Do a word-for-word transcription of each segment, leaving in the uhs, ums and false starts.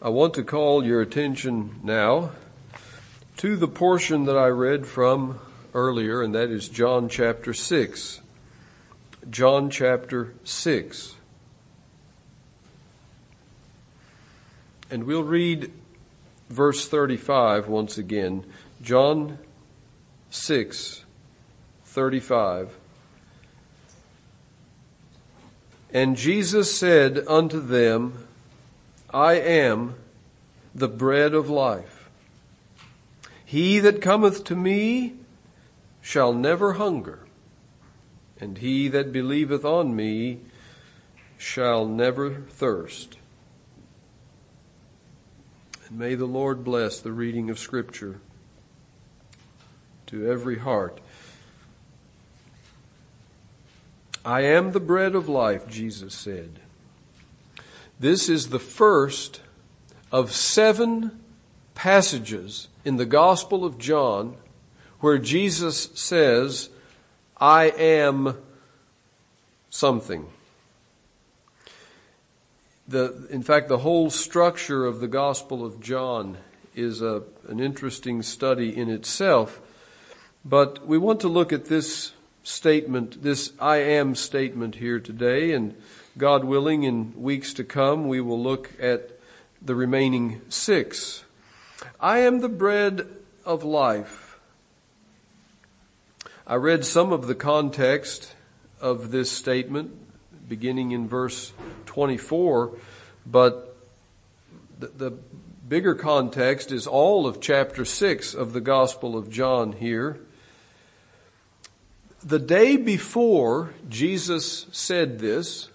I want to call your attention now to the portion that I read from earlier, and that is John chapter six. John chapter six. And we'll read verse thirty-five once again. John six, thirty-five. And Jesus said unto them, I am the bread of life. He that cometh to me shall never hunger, and he that believeth on me shall never thirst. And may the Lord bless the reading of Scripture to every heart. I am the bread of life, Jesus said. This is the first of seven passages in the Gospel of John where Jesus says, I am something. The, in fact, the whole structure of the Gospel of John is a, an interesting study in itself. But we want to look at this statement, this I am statement here today, and God willing, in weeks to come, we will look at the remaining six. I am the bread of life. I read some of the context of this statement, beginning in verse twenty-four, but the, the bigger context is all of chapter six of the Gospel of John here. The day before Jesus said this,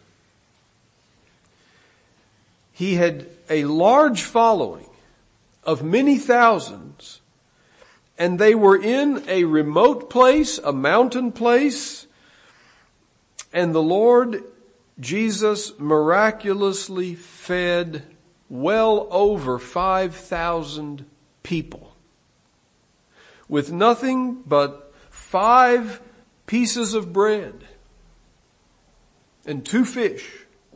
he had a large following of many thousands, and they were in a remote place, a mountain place, and the Lord Jesus miraculously fed well over five thousand people with nothing but five pieces of bread and two fish.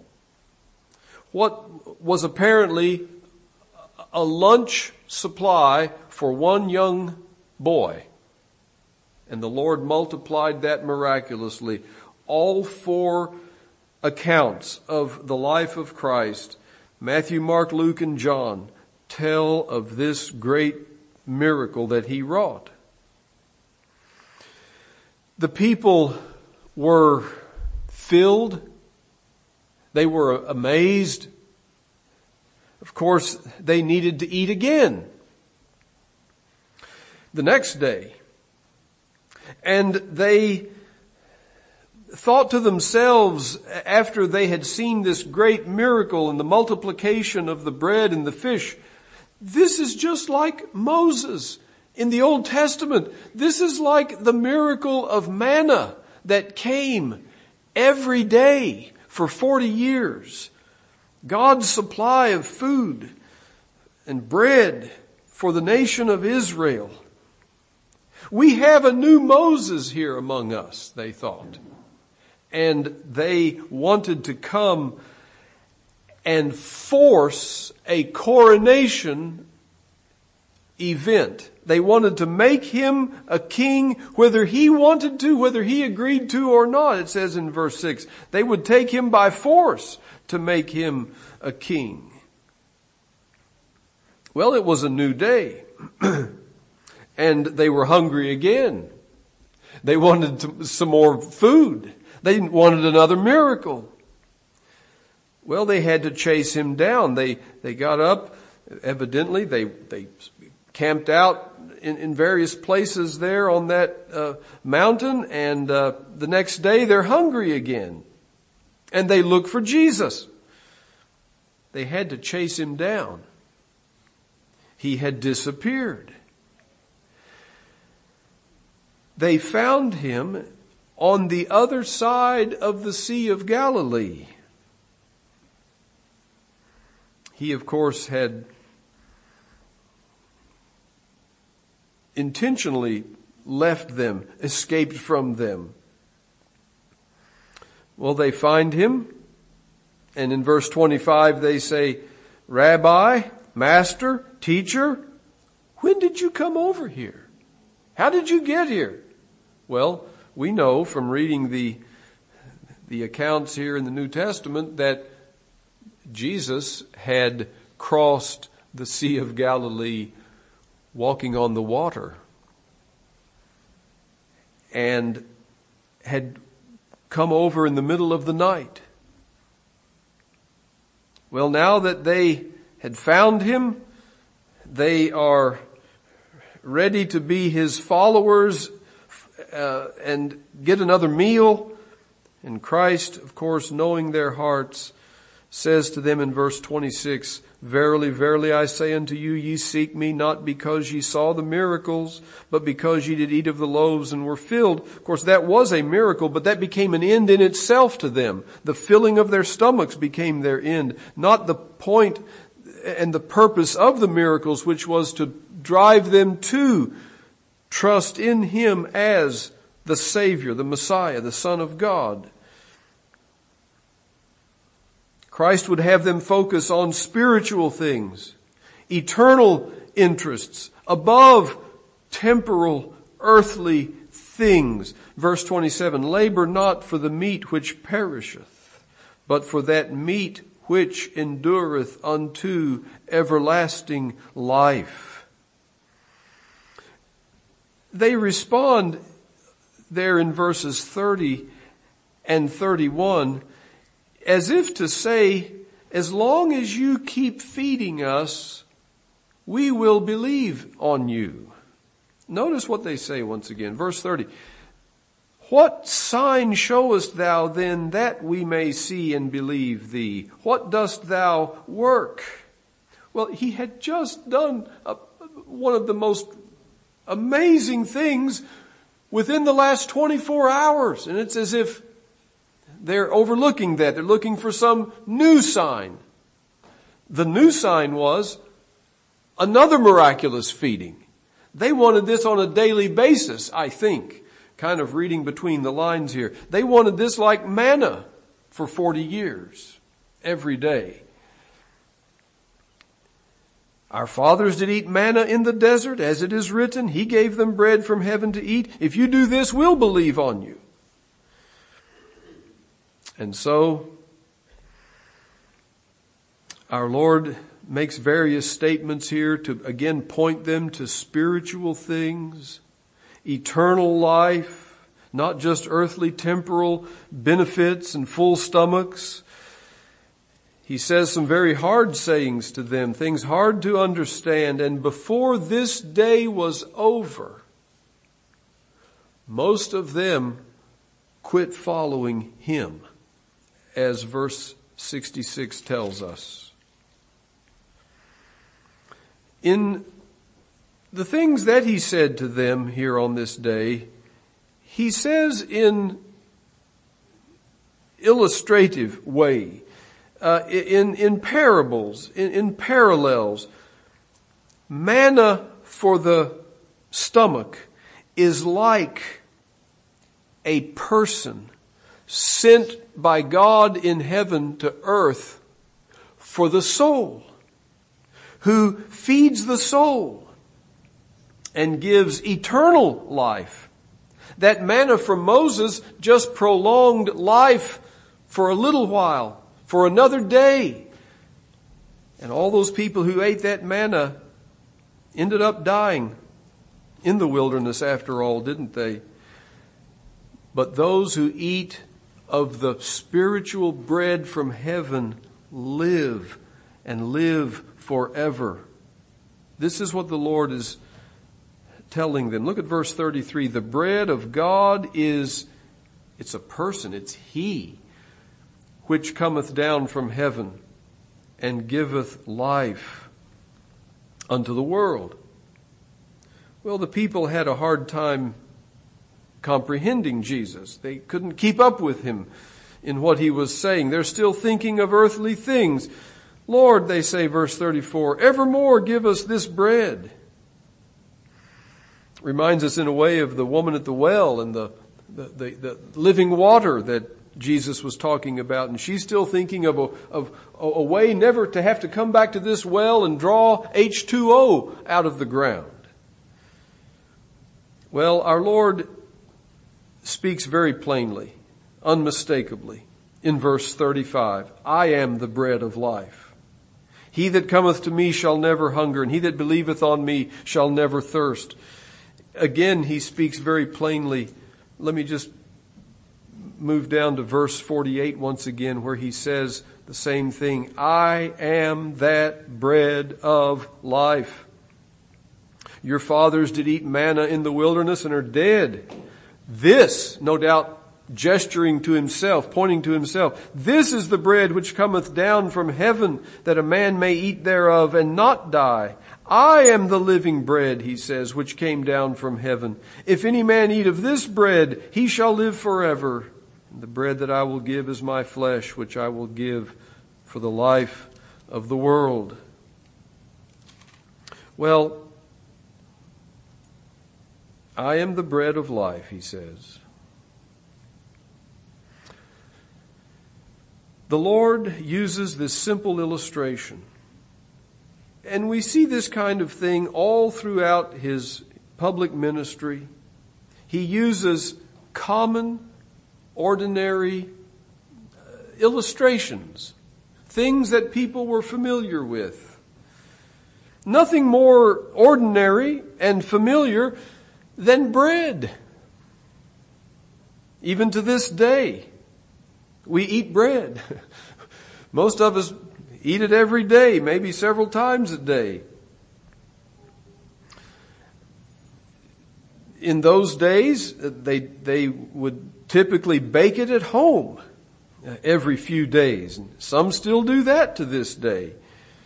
What was apparently a lunch supply for one young boy. And the Lord multiplied that miraculously. All four accounts of the life of Christ, Matthew, Mark, Luke, and John, tell of this great miracle that he wrought. The people were filled. They were amazed. Of course, they needed to eat again the next day. And they thought to themselves, after they had seen this great miracle and the multiplication of the bread and the fish, this is just like Moses in the Old Testament. This is like the miracle of manna that came every day for forty years. God's supply of food and bread for the nation of Israel. We have a new Moses here among us, they thought. And they wanted to come and force a coronation event. They wanted to make him a king, whether he wanted to, whether he agreed to or not. It says in verse six, they would take him by force to make him a king. Well, it was a new day, and they were hungry again. They wanted to, some more food. They wanted another miracle. Well, they had to chase him down. They they got up. Evidently, they they camped out in, in various places there on that uh, mountain, and uh, the next day they're hungry again. And they look for Jesus. They had to chase him down. He had disappeared. They found him on the other side of the Sea of Galilee. He, of course, had intentionally left them, escaped from them. Well, they find him, and in verse twenty-five they say, Rabbi, Master, teacher, when did you come over here? How did you get here? Well, we know from reading the, the accounts here in the New Testament that Jesus had crossed the Sea of Galilee walking on the water and had come over in the middle of the night. Well, now that they had found him, they are ready to be his followers uh, and get another meal. And Christ, of course, knowing their hearts, says to them in verse twenty-six, Verily, verily, I say unto you, ye seek me not because ye saw the miracles, but because ye did eat of the loaves and were filled. Of course, that was a miracle, but that became an end in itself to them. The filling of their stomachs became their end, not the point and the purpose of the miracles, which was to drive them to trust in him as the Savior, the Messiah, the Son of God. Christ would have them focus on spiritual things, eternal interests, above temporal, earthly things. Verse twenty-seven, Labor not for the meat which perisheth, but for that meat which endureth unto everlasting life. They respond there in verses thirty and thirty-one as if to say, as long as you keep feeding us, we will believe on you. Notice what they say once again. Verse thirty. What sign showest thou then that we may see and believe thee? What dost thou work? Well, he had just done a, one of the most amazing things within the last twenty-four hours. And it's as if they're overlooking that. They're looking for some new sign. The new sign was another miraculous feeding. They wanted this on a daily basis, I think. Kind of reading between the lines here. They wanted this like manna for forty years, every day. Our fathers did eat manna in the desert, as it is written, He gave them bread from heaven to eat. If you do this, we'll believe on you. And so, our Lord makes various statements here to again point them to spiritual things, eternal life, not just earthly temporal benefits and full stomachs. He says some very hard sayings to them, things hard to understand. And before this day was over, most of them quit following him, as verse sixty-six tells us. In the things that he said to them here on this day, he says in illustrative way, uh, in, in parables, in, in parallels. Manna for the stomach is like a person sent by God in heaven to earth for the soul, who feeds the soul and gives eternal life. That manna from Moses just prolonged life for a little while, for another day. And all those people who ate that manna ended up dying in the wilderness after all, didn't they? But those who eat of the spiritual bread from heaven live and live forever. This is what the Lord is telling them. Look at verse thirty-three. The bread of God is, it's a person, it's He, which cometh down from heaven and giveth life unto the world. Well, the people had a hard time comprehending Jesus. They couldn't keep up with him in what he was saying. They're still thinking of earthly things. Lord, they say, verse thirty-four, evermore give us this bread. Reminds us in a way of the woman at the well and the, the, the, the living water that Jesus was talking about, and she's still thinking of a, of a way never to have to come back to this well and draw H two O out of the ground. Well, our Lord speaks very plainly, unmistakably, in verse thirty-five, I am the bread of life. He that cometh to me shall never hunger, and he that believeth on me shall never thirst. Again, he speaks very plainly. Let me just move down to verse forty-eight once again, where he says the same thing. I am that bread of life. Your fathers did eat manna in the wilderness and are dead. This, no doubt, gesturing to himself, pointing to himself, this is the bread which cometh down from heaven, that a man may eat thereof and not die. I am the living bread, he says, which came down from heaven. If any man eat of this bread, he shall live forever. And the bread that I will give is my flesh, which I will give for the life of the world. Well, I am the bread of life, he says. The Lord uses this simple illustration. And we see this kind of thing all throughout his public ministry. He uses common, ordinary uh, illustrations, things that people were familiar with. Nothing more ordinary and familiar than bread. Even to this day, we eat bread. Most of us eat it every day, maybe several times a day. In those days, they they would typically bake it at home every few days. Some still do that to this day.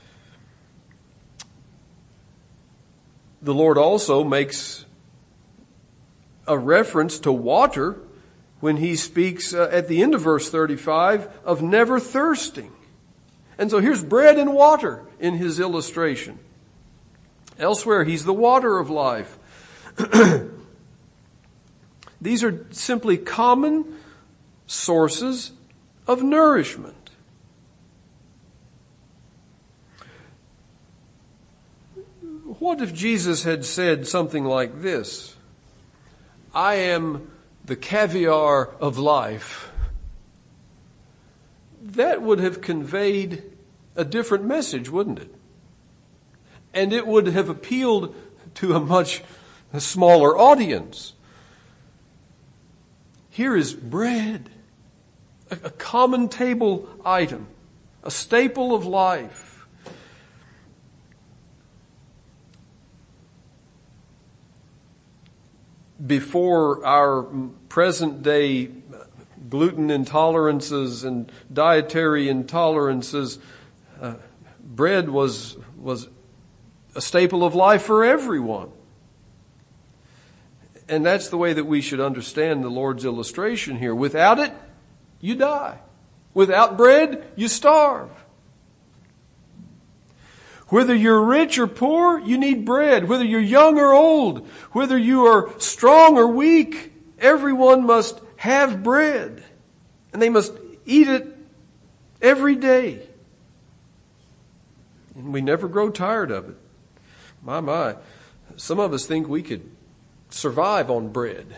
The Lord also makes a reference to water when he speaks uh, at the end of verse thirty-five of never thirsting. And so here's bread and water in his illustration. Elsewhere, he's the water of life. These are simply common sources of nourishment. What if Jesus had said something like this? I am the caviar of life. That would have conveyed a different message, wouldn't it? And it would have appealed to a much smaller audience. Here is bread, a, a common table item, a staple of life. Before our present day gluten intolerances and dietary intolerances, uh, bread was was a staple of life for everyone. And that's the way that we should understand the Lord's illustration here. Without it, you die. Without bread, you starve. Whether you're rich or poor, you need bread. Whether you're young or old, whether you are strong or weak, everyone must have bread. And they must eat it every day. And we never grow tired of it. My, my, some of us think we could survive on bread.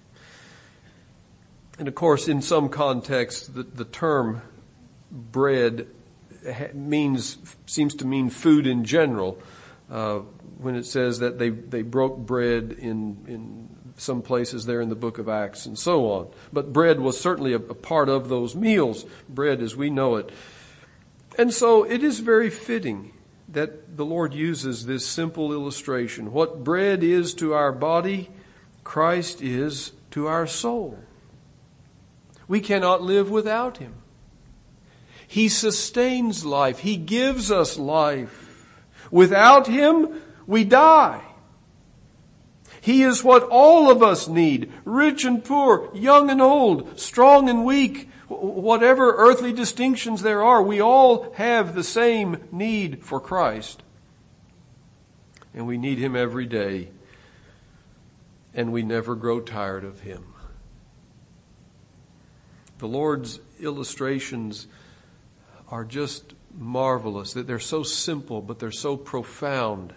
And of course, in some contexts, the, the term bread means, seems to mean food in general. Uh, when it says that they, they broke bread in, in some places there in the book of Acts and so on. But bread was certainly a, a part of those meals, bread as we know it. And so it is very fitting that the Lord uses this simple illustration. What bread is to our body, Christ is to our soul. We cannot live without him. He sustains life. He gives us life. Without him, we die. He is what all of us need, rich and poor, young and old, strong and weak. Whatever earthly distinctions there are, we all have the same need for Christ. And we need him every day. And we never grow tired of him. The Lord's illustrations are just marvelous. That they're so simple, but they're so profound.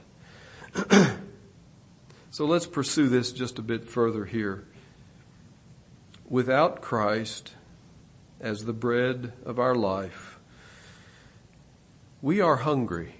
So let's pursue this just a bit further here. Without Christ as the bread of our life, we are hungry.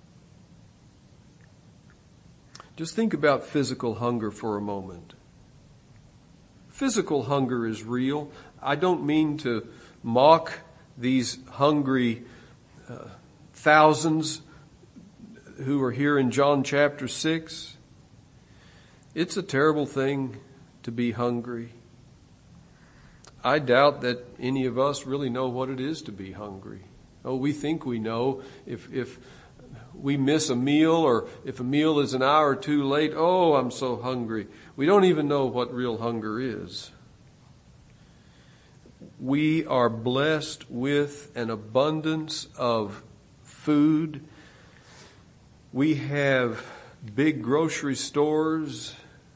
Just think about physical hunger for a moment. Physical hunger is real. I don't mean to mock these hungry uh, thousands who are here in John chapter six. It's a terrible thing to be hungry. I doubt that any of us really know what it is to be hungry. Oh, we think we know. If if we miss a meal, or if a meal is an hour or two late, oh, I'm so hungry. We don't even know what real hunger is. We are blessed with an abundance of food. We have big grocery stores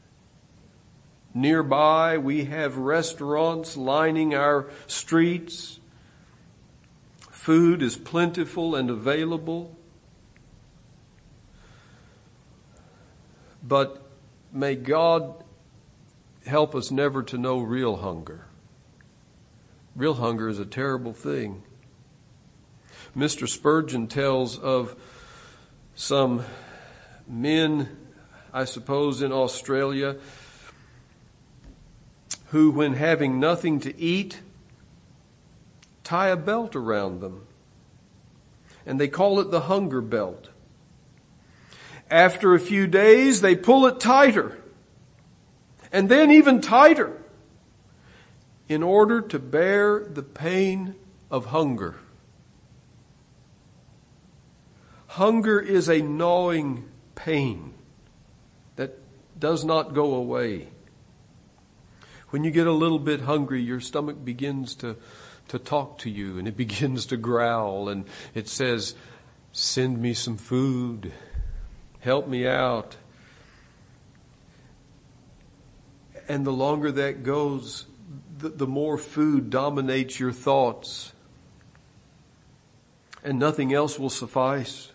nearby. We have restaurants lining our streets. Food is plentiful and available. But may God help us never to know real hunger. Real hunger is a terrible thing. Mister Spurgeon tells of some men, I suppose in Australia, who, when having nothing to eat, tie a belt around them. And they call it the hunger belt. After a few days, they pull it tighter, and then even tighter, in order to bear the pain of hunger. Hunger is a gnawing pain that does not go away. When you get a little bit hungry, your stomach begins to, to talk to you, and it begins to growl, and it says, "Send me some food. Help me out." And the longer that goes, the, the more food dominates your thoughts. And nothing else will suffice.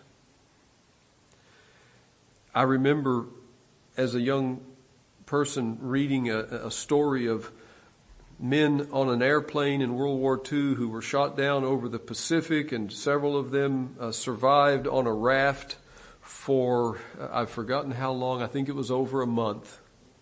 I remember as a young person reading a, a story of men on an airplane in World War Two who were shot down over the Pacific, and several of them uh, survived on a raft for, uh, I've forgotten how long, I think it was over a month.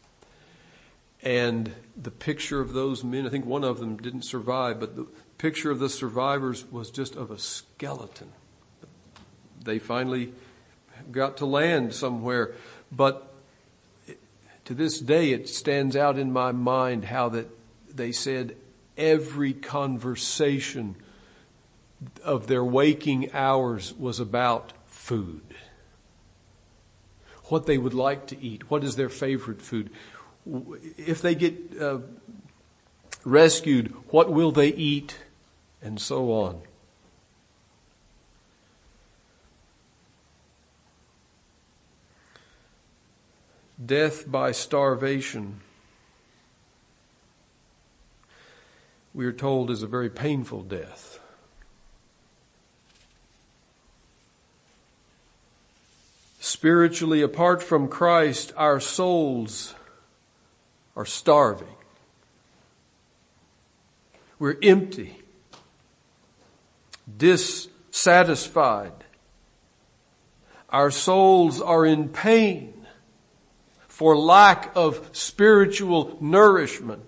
And the picture of those men, I think one of them didn't survive, but the picture of the survivors was just of a skeleton. They finally got to land somewhere, but to this day it stands out in my mind how that they said every conversation of their waking hours was about food. What they would like to eat. What is their favorite food? If they get uh, rescued, what will they eat? And so on. Death by starvation, we are told, is a very painful death. Spiritually, apart from Christ, our souls are starving. We're empty, dissatisfied. Our souls are in pain for lack of spiritual nourishment.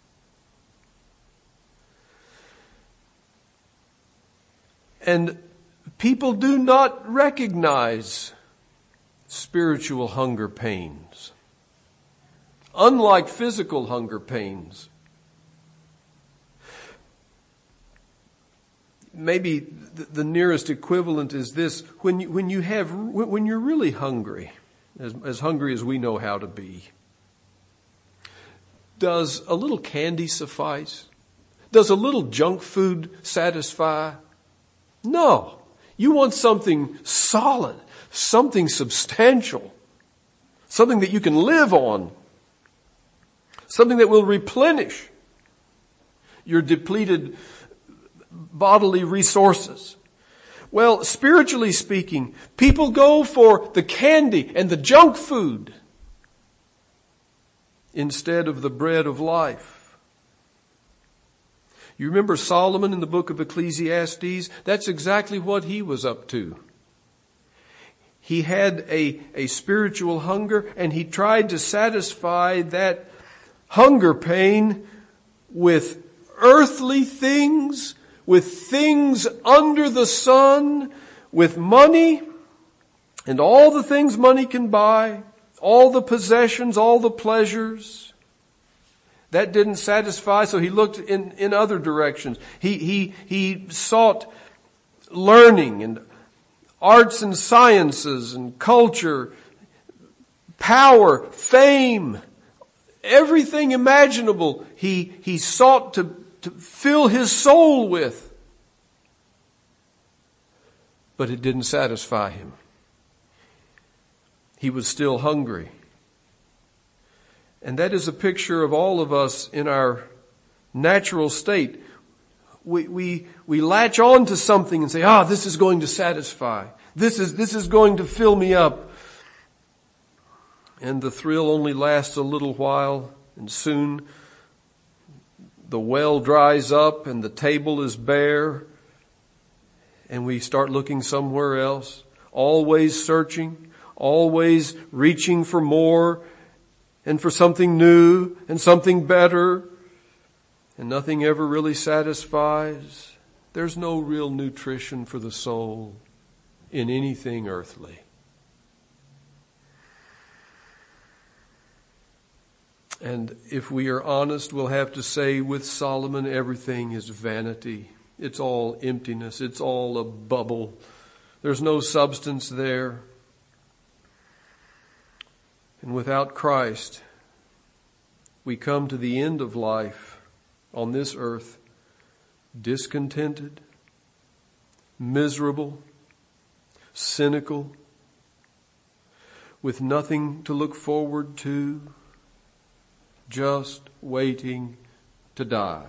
And people do not recognize spiritual hunger pains, unlike physical hunger pains. Maybe the nearest equivalent is this: when you, when you have when you're really hungry, as, as hungry as we know how to be, does a little candy suffice? Does a little junk food satisfy? No. You want something solid, something substantial, something that you can live on, something that will replenish your depleted bodily resources. Well, spiritually speaking, people go for the candy and the junk food instead of the bread of life. You remember Solomon in the book of Ecclesiastes? That's exactly what he was up to. He had a, a spiritual hunger, and he tried to satisfy that hunger pain with earthly things, with things under the sun, with money, and all the things money can buy, all the possessions, all the pleasures. That didn't satisfy, so he looked in, in other directions. He, he, he sought learning and arts and sciences and culture, power, fame, everything imaginable he, he sought to to fill his soul with. But it didn't satisfy him. He was still hungry. And that is a picture of all of us in our natural state. We, we, we latch on to something and say, ah, this is going to satisfy. This is, this is going to fill me up. And the thrill only lasts a little while, and soon the well dries up and the table is bare, and we start looking somewhere else, always searching, always reaching for more and for something new and something better, and nothing ever really satisfies. There's no real nutrition for the soul in anything earthly. And if we are honest, we'll have to say with Solomon, everything is vanity. It's all emptiness. It's all a bubble. There's no substance there. And without Christ, we come to the end of life on this earth discontented, miserable, cynical, with nothing to look forward to, just waiting to die.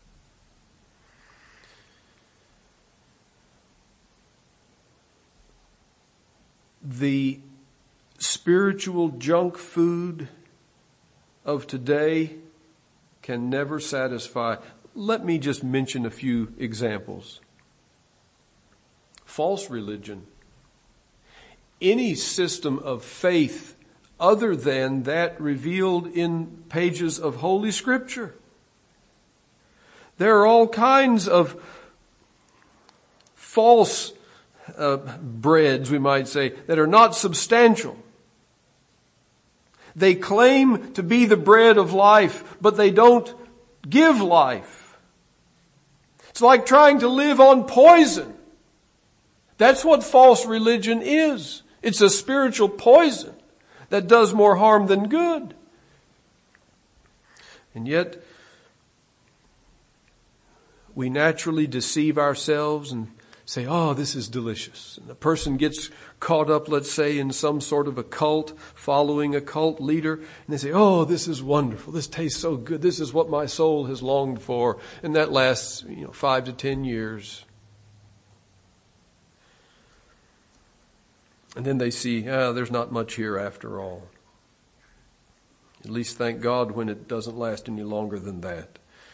The spiritual junk food of today can never satisfy. Let me just mention a few examples. False religion. Any system of faith other than that revealed in pages of Holy Scripture. There are all kinds of false uh, breads, we might say, that are not substantial. They claim to be the bread of life, but they don't give life. It's like trying to live on poison. That's what false religion is. It's a spiritual poison that does more harm than good. And yet, we naturally deceive ourselves and say, oh, this is delicious. And the person gets caught up, let's say, in some sort of a cult, following a cult leader, and they say, oh, this is wonderful. This tastes so good. This is what my soul has longed for. And that lasts, you know, five to ten years. And then they see, ah, there's not much here after all. At least thank God when it doesn't last any longer than that.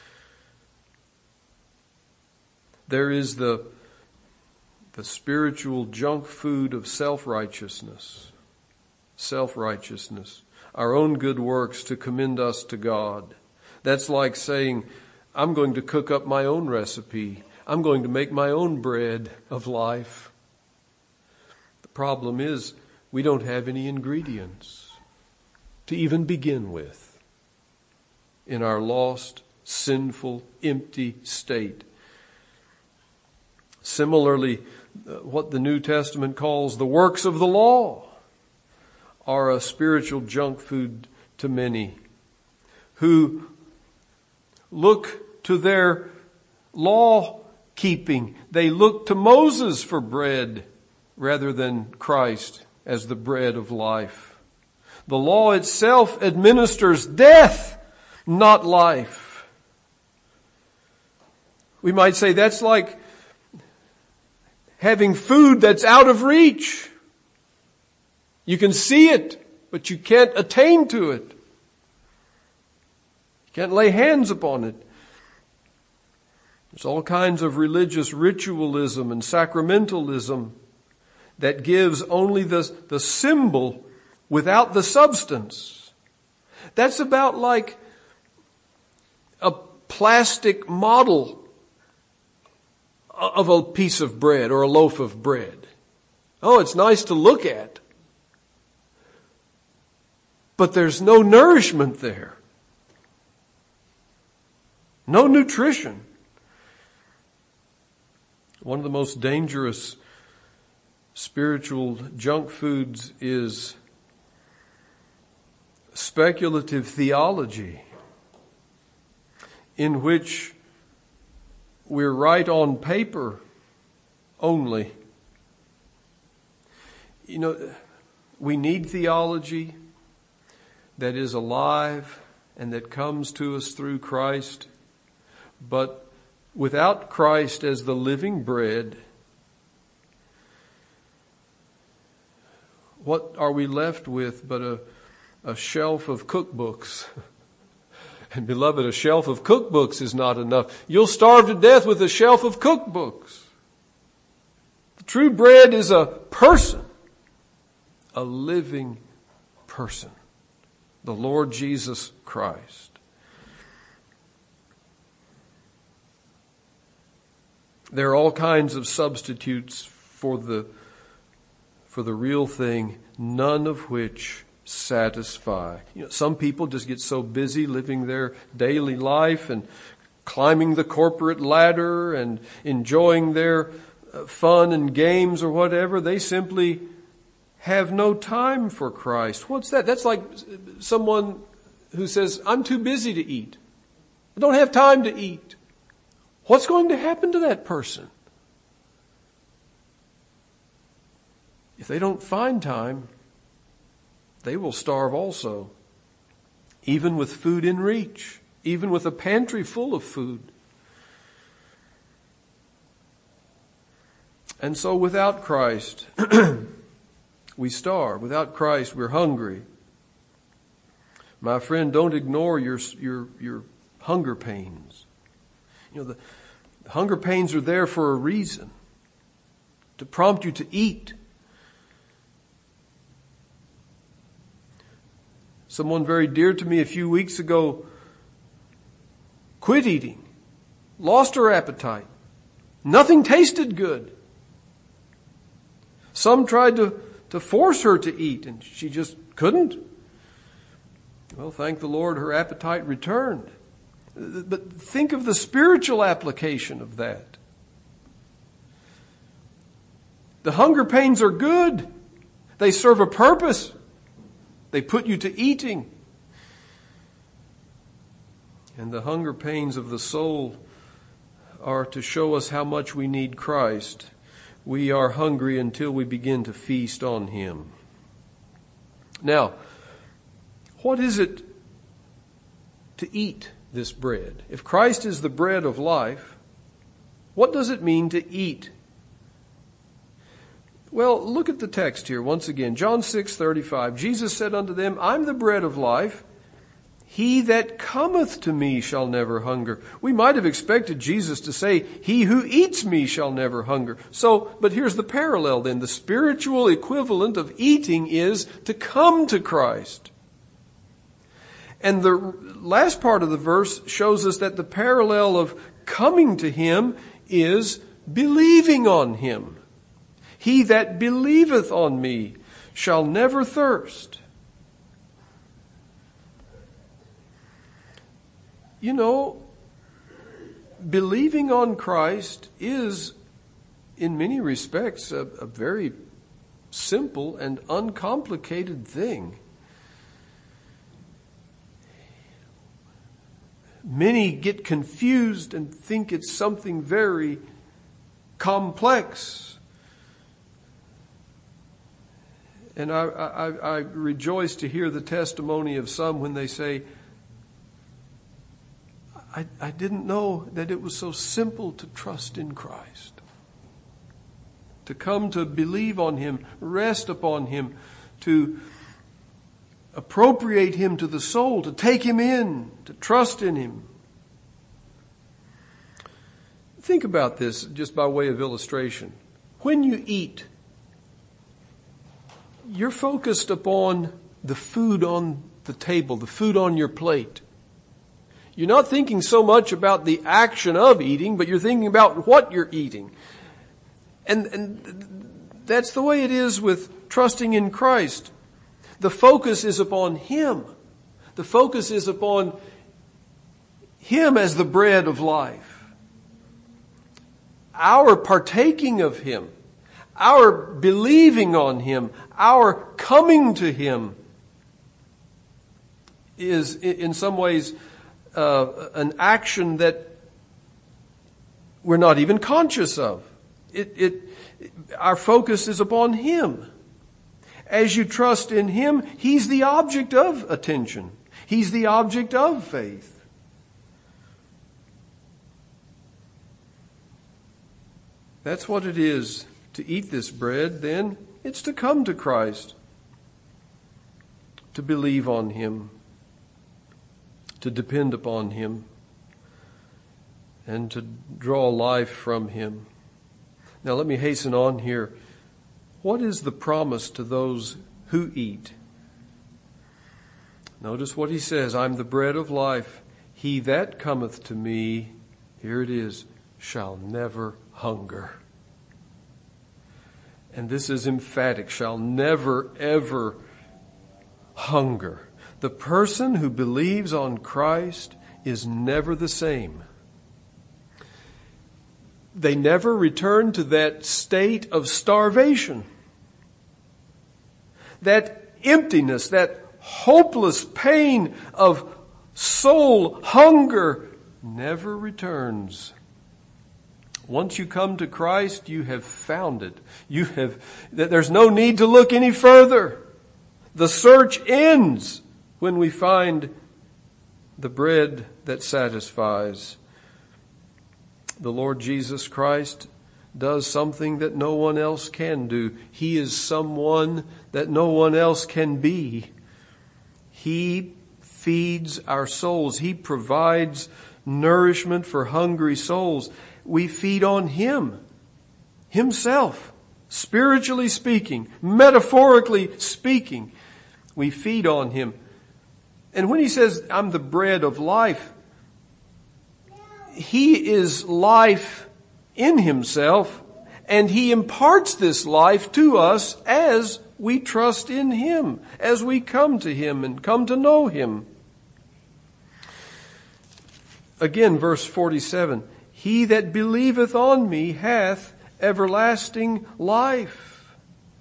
There is the, the spiritual junk food of self-righteousness. Self-righteousness. Our own good works to commend us to God. That's like saying, I'm going to cook up my own recipe. I'm going to make my own bread of life. Problem is, we don't have any ingredients to even begin with in our lost, sinful, empty state. Similarly, what the New Testament calls the works of the law are a spiritual junk food to many who look to their law keeping. They look to Moses for bread rather than Christ as the bread of life. The law itself administers death, not life. We might say that's like having food that's out of reach. You can see it, but you can't attain to it. You can't lay hands upon it. There's all kinds of religious ritualism and sacramentalism that gives only the, the symbol without the substance. That's about like a plastic model of a piece of bread or a loaf of bread. Oh, it's nice to look at. But there's no nourishment there. No nutrition. One of the most dangerous spiritual junk foods is speculative theology, in which we're right on paper only. You know, we need theology that is alive and that comes to us through Christ. But without Christ as the living bread, what are we left with but a, a shelf of cookbooks? And beloved, a shelf of cookbooks is not enough. You'll starve to death with a shelf of cookbooks. The true bread is a person, a living person, the Lord Jesus Christ. There are all kinds of substitutes for the, for the real thing, none of which satisfy. You know, some people just get so busy living their daily life and climbing the corporate ladder and enjoying their fun and games or whatever. They simply have no time for Christ. What's that? That's like someone who says, I'm too busy to eat. I don't have time to eat. What's going to happen to that person? If they don't find time, they will starve also, even with food in reach, even with a pantry full of food. And so without Christ, we starve. Without Christ, we're hungry. My friend, don't ignore your, your, your hunger pains. You know, the hunger pains are there for a reason, to prompt you to eat. Someone very dear to me a few weeks ago quit eating, lost her appetite. Nothing tasted good. Some tried to, to force her to eat, and she just couldn't. Well, thank the Lord, her appetite returned. But think of the spiritual application of that. The hunger pains are good. They serve a purpose. They put you to eating. And the hunger pains of the soul are to show us how much we need Christ. We are hungry until we begin to feast on Him. Now, what is it to eat this bread? If Christ is the bread of life, what does it mean to eat? Well, look at the text here once again. John six thirty-five. Jesus said unto them, I'm the bread of life. He that cometh to me shall never hunger. We might have expected Jesus to say, he who eats me shall never hunger. So, but here's the parallel then. The spiritual equivalent of eating is to come to Christ. And the last part of the verse shows us that the parallel of coming to Him is believing on Him. He that believeth on me shall never thirst. You know, believing on Christ is, in many respects, a, a very simple and uncomplicated thing. Many get confused and think it's something very complex. And I, I, I rejoice to hear the testimony of some when they say, I, I didn't know that it was so simple to trust in Christ. To come to believe on Him, rest upon Him, to appropriate Him to the soul, to take Him in, to trust in Him. Think about this just by way of illustration. When you eat, you're focused upon the food on the table, the food on your plate. You're not thinking so much about the action of eating, but you're thinking about what you're eating. And, and that's the way it is with trusting in Christ. The focus is upon Him. The focus is upon Him as the bread of life. Our partaking of Him, our believing on Him, our coming to Him is in some ways uh, an action that we're not even conscious of. It, it, our focus is upon Him. As you trust in Him, He's the object of attention. He's the object of faith. That's what it is to eat this bread, then. It's to come to Christ, to believe on Him, to depend upon Him, and to draw life from Him. Now let me hasten on here. What is the promise to those who eat? Notice what He says, I'm the bread of life. He that cometh to me, here it is, shall never hunger. And this is emphatic, shall never, ever hunger. The person who believes on Christ is never the same. They never return to that state of starvation. That emptiness, that hopeless pain of soul hunger never returns. Once you come to Christ, you have found it. You have, there's no need to look any further. The search ends when we find the bread that satisfies. The Lord Jesus Christ does something that no one else can do. He is someone that no one else can be. He feeds our souls. He provides nourishment for hungry souls. We feed on Him, Himself, spiritually speaking, metaphorically speaking. We feed on Him. And when He says, I'm the bread of life, He is life in Himself, and He imparts this life to us as we trust in Him, as we come to Him and come to know Him. Again, verse forty-seven, He that believeth on me hath everlasting life.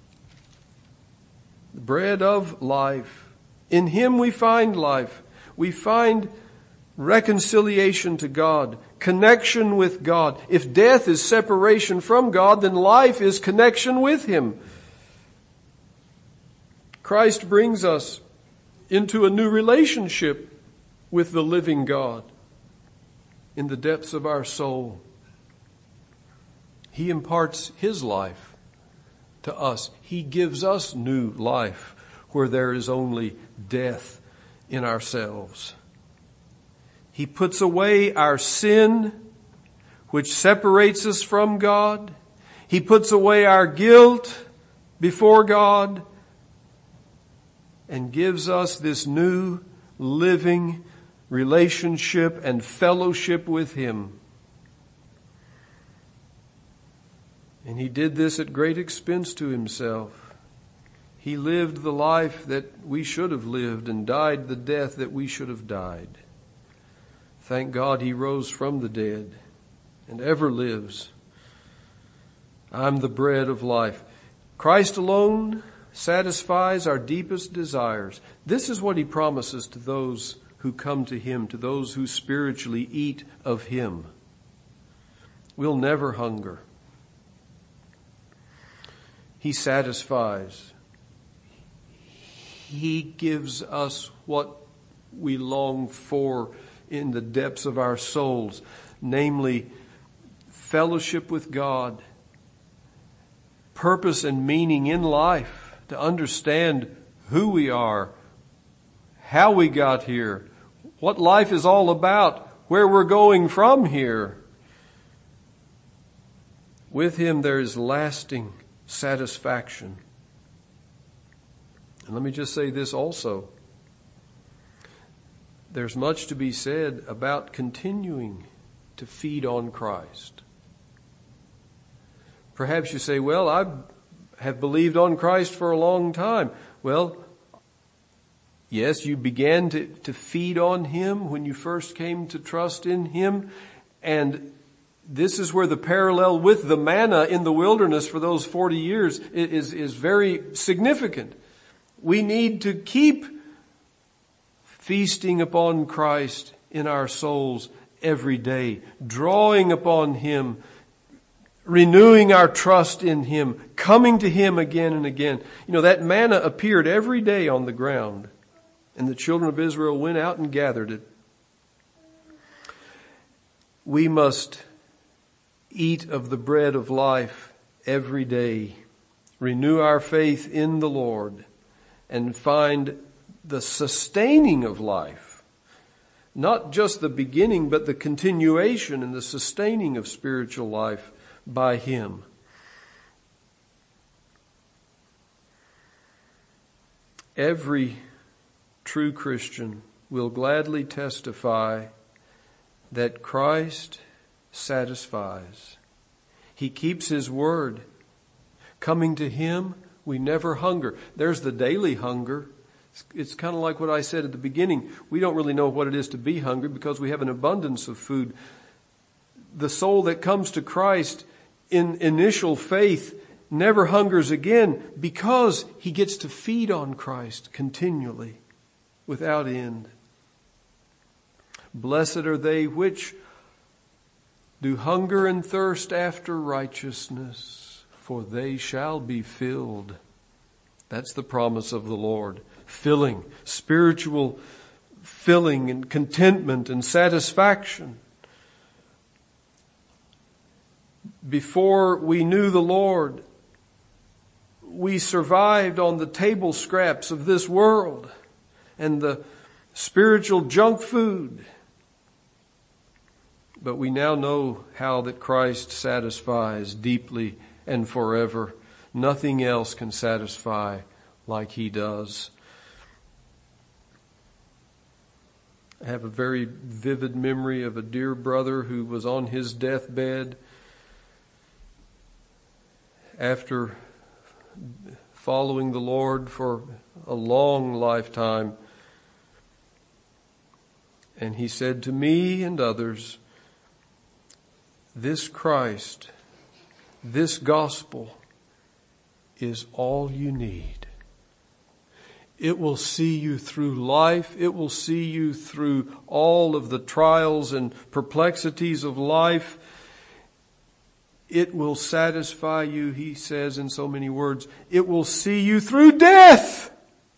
The bread of life. In Him we find life. We find reconciliation to God, connection with God. If death is separation from God, then life is connection with Him. Christ brings us into a new relationship with the living God in the depths of our soul. He imparts His life to us. He gives us new life where there is only death in ourselves. He puts away our sin, which separates us from God. He puts away our guilt before God and gives us this new living relationship and fellowship with Him. And He did this at great expense to Himself. He lived the life that we should have lived and died the death that we should have died. Thank God He rose from the dead and ever lives. I'm the bread of life. Christ alone satisfies our deepest desires. This is what He promises to those who come to Him, to those who spiritually eat of Him. We'll never hunger. He satisfies. He gives us what we long for in the depths of our souls, namely fellowship with God, purpose and meaning in life, to understand who we are, how we got here, what life is all about, where we're going from here. With Him there is lasting satisfaction. And let me just say this also. There's much to be said about continuing to feed on Christ. Perhaps you say, well, I have believed on Christ for a long time. Well, yes, you began to, to feed on Him when you first came to trust in Him. And this is where the parallel with the manna in the wilderness for those forty years is, is very significant. We need to keep feasting upon Christ in our souls every day, drawing upon Him, renewing our trust in Him, coming to Him again and again. You know, that manna appeared every day on the ground, and the children of Israel went out and gathered it. We must eat of the bread of life every day, renew our faith in the Lord, and find the sustaining of life. Not just the beginning, but the continuation and the sustaining of spiritual life by Him. Every true Christian will gladly testify that Christ satisfies. He keeps His word. Coming to Him, we never hunger. There's the daily hunger. It's kind of like what I said at the beginning. We don't really know what it is to be hungry because we have an abundance of food. The soul that comes to Christ in initial faith never hungers again because he gets to feed on Christ continually without end. Blessed are they which do hunger and thirst after righteousness, for they shall be filled. That's the promise of the Lord. Filling, spiritual filling and contentment and satisfaction. Before we knew the Lord, we survived on the table scraps of this world and the spiritual junk food. But we now know how that Christ satisfies deeply and forever. Nothing else can satisfy like He does. I have a very vivid memory of a dear brother who was on his deathbed after following the Lord for a long lifetime. And he said to me and others, this Christ, this gospel is all you need. It will see you through life. It will see you through all of the trials and perplexities of life. It will satisfy you, he says in so many words. It will see you through death.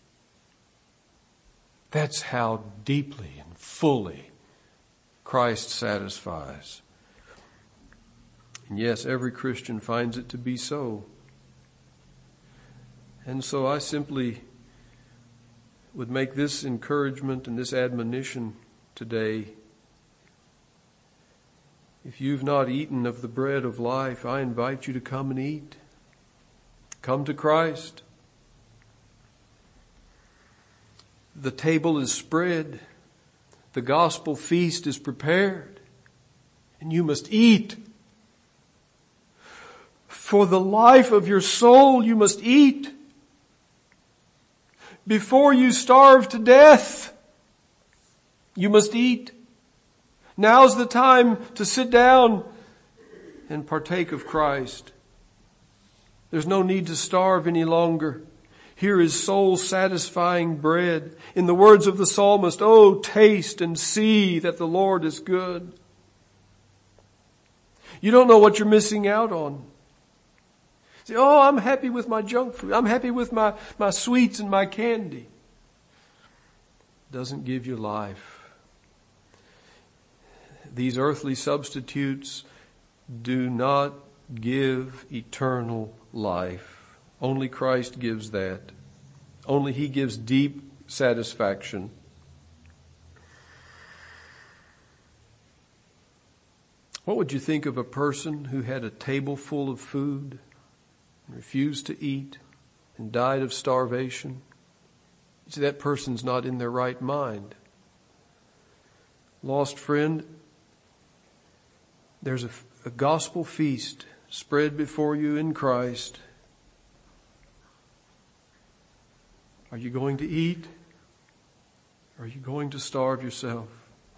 That's how deeply and fully Christ satisfies. And yes, every Christian finds it to be so. And so I simply would make this encouragement and this admonition today. If you've not eaten of the bread of life, I invite you to come and eat. Come to Christ. The table is spread. The gospel feast is prepared. And you must eat. For the life of your soul, you must eat. Before you starve to death, you must eat. Now's the time to sit down and partake of Christ. There's no need to starve any longer. Here is soul-satisfying bread. In the words of the psalmist, oh, taste and see that the Lord is good. You don't know what you're missing out on. Say, oh, I'm happy with my junk food. I'm happy with my, my sweets and my candy. Doesn't give you life. these earthly substitutes do not give eternal life. Only Christ gives that. Only He gives deep satisfaction. What would you think of a person who had a table full of food, refused to eat, and died of starvation? You see, that person's not in their right mind. Lost friend, there's a, a gospel feast spread before you in Christ. Are you going to eat? Or are you going to starve yourself?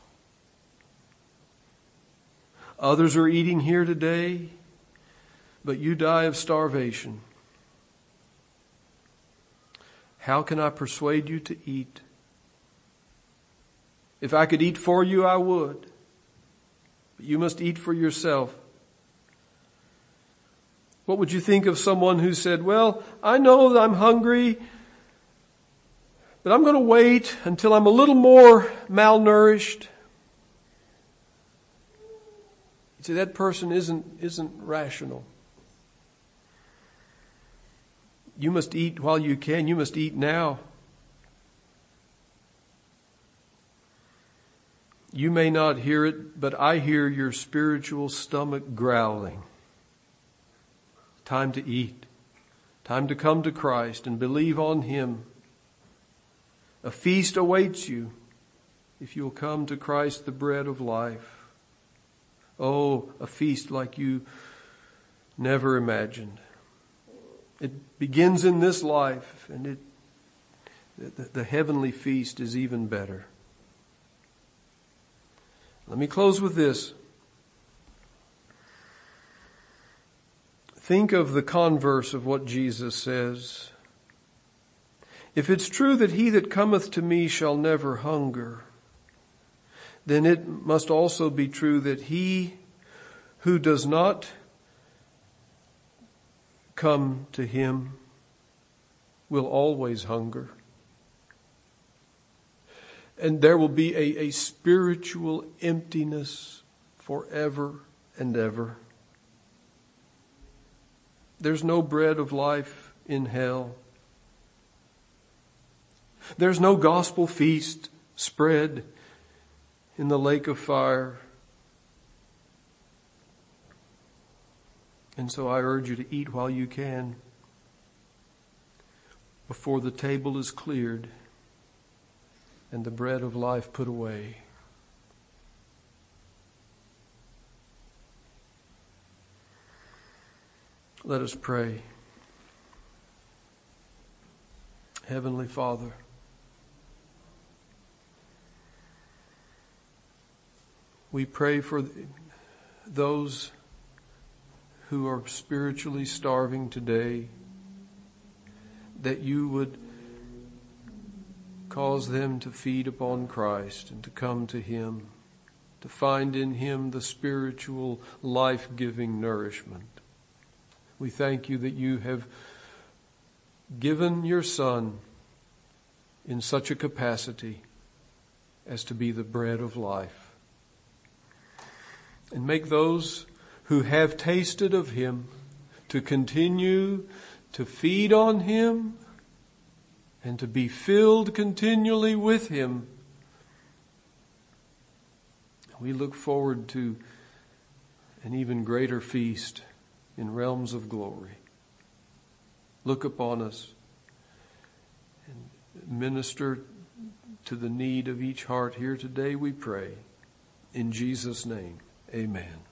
Others are eating here today, but you die of starvation. How can I persuade you to eat? If I could eat for you, I would. But you must eat for yourself. What would you think of someone who said, well, I know that I'm hungry, but I'm going to wait until I'm a little more malnourished? You see, that person isn't, isn't rational. You must eat while you can. You must eat now. You may not hear it, but I hear your spiritual stomach growling. Time to eat. Time to come to Christ and believe on Him. A feast awaits you if you will come to Christ, the bread of life. Oh, a feast like you never imagined. It begins in this life, and it, the, the heavenly feast is even better. Let me close with this. Think of the converse of what Jesus says. If it's true that he that cometh to me shall never hunger, then it must also be true that he who does not come to him will always hunger. And there will be a, a spiritual emptiness forever and ever. There's no bread of life in hell. There's no gospel feast spread in the lake of fire. And so I urge you to eat while you can, before the table is cleared and the bread of life put away. Let us pray. Heavenly Father, we pray for those who are spiritually starving today, that you would cause them to feed upon Christ and to come to Him, to find in Him the spiritual life-giving nourishment. We thank you that you have given your Son in such a capacity as to be the bread of life. And make those who have tasted of Him to continue to feed on Him and to be filled continually with Him. We look forward to an even greater feast in realms of glory. Look upon us and minister to the need of each heart here today, we pray. In Jesus' name, amen.